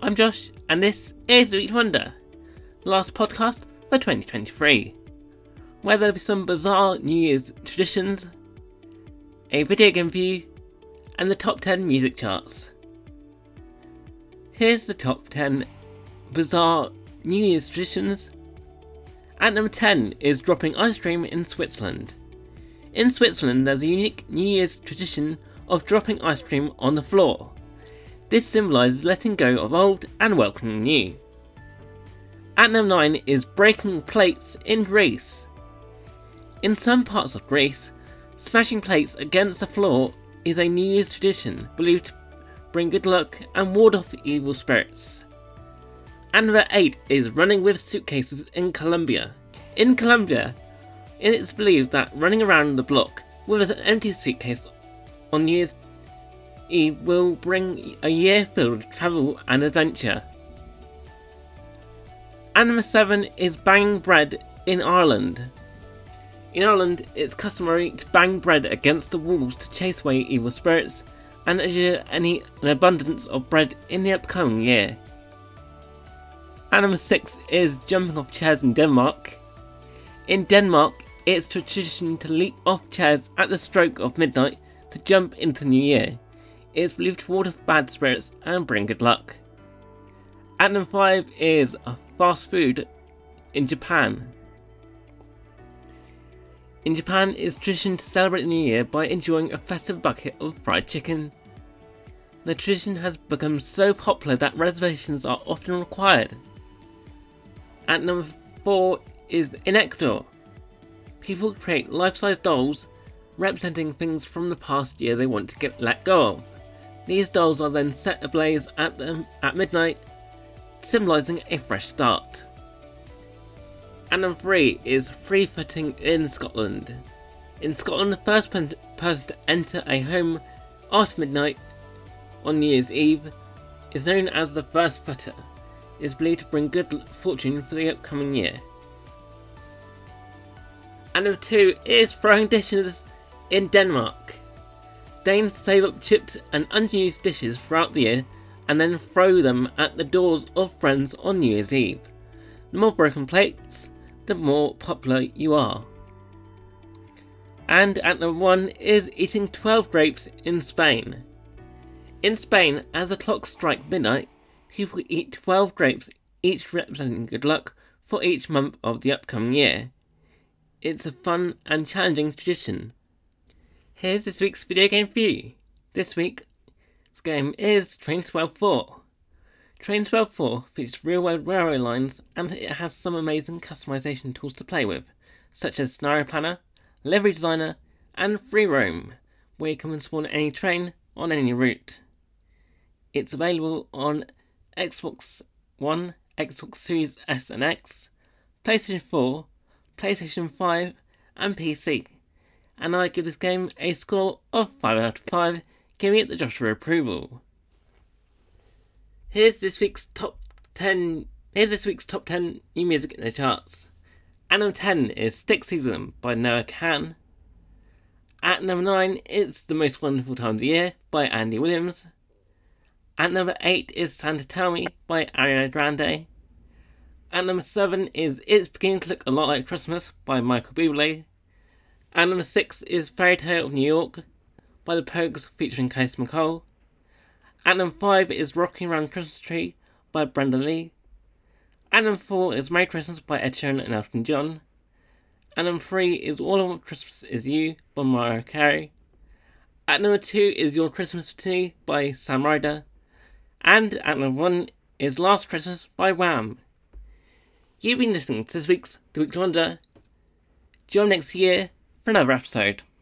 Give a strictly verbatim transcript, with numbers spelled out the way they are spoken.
I'm Josh, and this is The Week Wonder, the last podcast for twenty twenty-three, where there'll be some bizarre New Year's traditions, a video game review, and the top ten music charts. Here's the top ten bizarre New Year's traditions. At number ten is dropping ice cream in Switzerland. In Switzerland, there's a unique New Year's tradition of dropping ice cream on the floor. This symbolises letting go of old and welcoming new. At number nine is breaking plates in Greece. In some parts of Greece, smashing plates against the floor is a New Year's tradition believed to bring good luck and ward off evil spirits. And number eight is running with suitcases in Colombia. In Colombia, it is believed that running around the block with an empty suitcase on New Year's Eve will bring a year filled with travel and adventure. And number seven is banging bread in Ireland. In Ireland, it's customary to bang bread against the walls to chase away evil spirits and assure any an abundance of bread in the upcoming year. And number six is jumping off chairs in Denmark. In Denmark, it's tradition to leap off chairs at the stroke of midnight to jump into the new year. It's believed to ward off bad spirits and bring good luck. At number five is fast food in Japan. In Japan, it's tradition to celebrate the new year by enjoying a festive bucket of fried chicken. The tradition has become so popular that reservations are often required. At number four is in Ecuador. People create life-size dolls representing things from the past year they want to get let go of. These dolls are then set ablaze at them at midnight, symbolising a fresh start. And number three is free-footing in Scotland. In Scotland, the first person to enter a home after midnight on New Year's Eve is known as the first footer. It is believed to bring good fortune for the upcoming year. And number two is throwing dishes in Denmark. Danes save up chipped and unused dishes throughout the year and then throw them at the doors of friends on New Year's Eve. The more broken plates, the more popular you are. And at number one is eating twelve grapes in Spain. In Spain, as the clocks strike midnight, people eat twelve grapes, each representing good luck for each month of the upcoming year. It's a fun and challenging tradition. Here's this week's video game review. This week's game is Train twelve four. Train twelve four features real-world railway lines and it has some amazing customization tools to play with, such as Scenario Planner, Livery Designer, and Free Roam, where you can spawn any train on any route. It's available on Xbox One, Xbox Series S and X, PlayStation four, PlayStation five, and P C. And I give this game a score of five out of five, giving it the Joshua approval. Here's this week's top ten. Here's this week's top ten new music in the charts. At number ten is Stick Season by Noah Kahan. At number nine, It's the Most Wonderful Time of the Year by Andy Williams. At number eight is Santa Tell Me by Ariana Grande. At number seven is It's Beginning to Look a Lot Like Christmas by Michael Bublé. At number six is Fairy Tale of New York by The Pogues featuring Casey McCall. At number five is Rocking Around the Christmas Tree by Brenda Lee. At number four is Merry Christmas by Ed Sheeran and Elton John. At number three is All I Want for Christmas Is You by Mariah Carey. At number two is Your Christmas to Me by Sam Ryder. And at number one is Last Christmas by Wham. You've been listening to this week's The Week Wonder. Join next year for another episode.